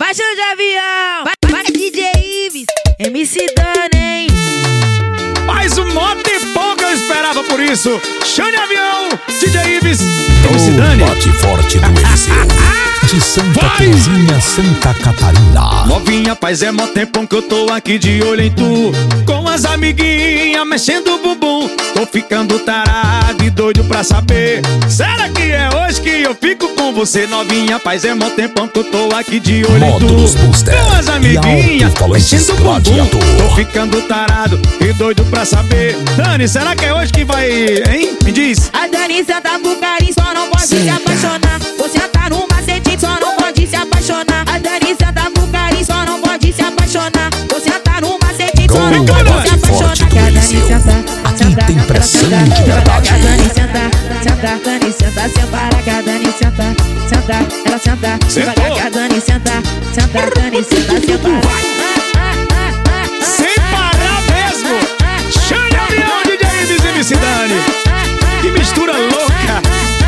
Baixa de avião, vai DJ Ives, MC Dani, hein? Mais um mote bom que eu esperava por isso. Xande Avião, DJ Ives, MC Dani. O bate forte do MC de Santa Terezinha, Santa Catarina. Novinha, faz mó tempão que eu tô aqui de olho em tu, com as amiguinhas mexendo o bumbum. Tô ficando tarado e doido pra saber, será que é hoje que eu fico com você? Novinha, faz mó tempão que eu tô aqui de olho em Módulos tu, Booster com as amiguinhas mexendo o bumbum. Gladiador. Tô ficando tarado e doido pra saber. Dani, será que é hoje que vai, hein? Me diz. A Dani senta pro carinho, só não pode se apaixonar. Você tá no macete, só não pode se apaixonar. A Dani senta pro carinho, só não pode se apaixonar. Você tá no macete, só não pode se apaixonar. Que a Dani senta, aqui tem pressão de verdade. Que a Dani senta, Dani senta, sem parar. Que a Dani senta, ela senta devagar. Que a Dani senta, Dani senta, sem parar. Sem parar mesmo. Xande Avião, DJ Ives e MC Dani. Que mistura louca.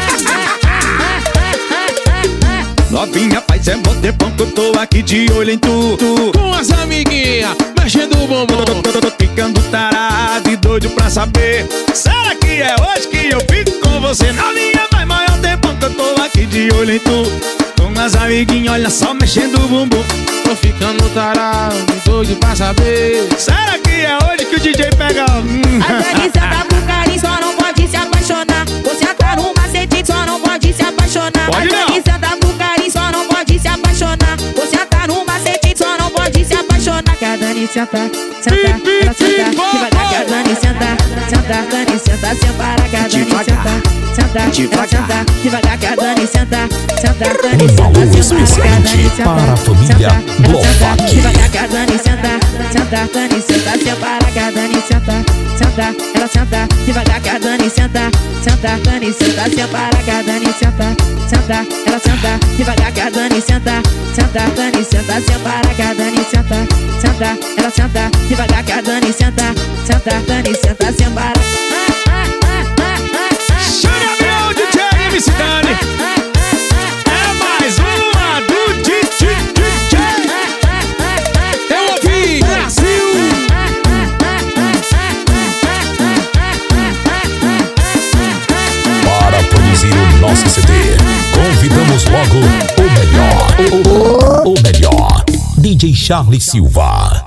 Novinha, faz mó tempão que eu tô aqui de olho em tu, Com as amiguinhas mexendo o bumbum. Tô ficando tarado e doido pra saber, será que é hoje que eu fico com você? Novinha, faz maior tempão que eu tô aqui de olho em tu, com as amiguinhas, olha só, mexendo o bumbum. Tô ficando tarado e doido pra saber, será que é hoje que o DJ pega? A Dani senta pro carinho, só não pode se apaixonar. Você tá no macete, só não pode se apaixonar. Pode não. A Dani senta pro carinho, só não pode se apaixonar. Você tá no macete, só não pode se apaixonar. Que a Dani senta, ela senta devagar. Que a Dani senta, Dani senta sem parar. Que a Dani senta, ela senta devagar. Que a Dani senta, Dani Um valor senta sem parar. Que a Dani especialmente para a família Glovac. devagar. Que a Dani senta, Dani senta sem parar. Que a Dani senta, ela senta devagar. Que a Dani senta, Dani senta sem parar. Que a Dani senta, ela senta devagar. Que a Dani senta, Dani senta sem parar. Que a Dani senta, ela senta devagar. Que a Dani senta, Dani senta sem parar. Xande Avião, DJ MC Dani. É mais uma do DJ. eu ouvi Brasil. Para produzir o nosso CD, convidamos logo o melhor, DJ Charlie Silva.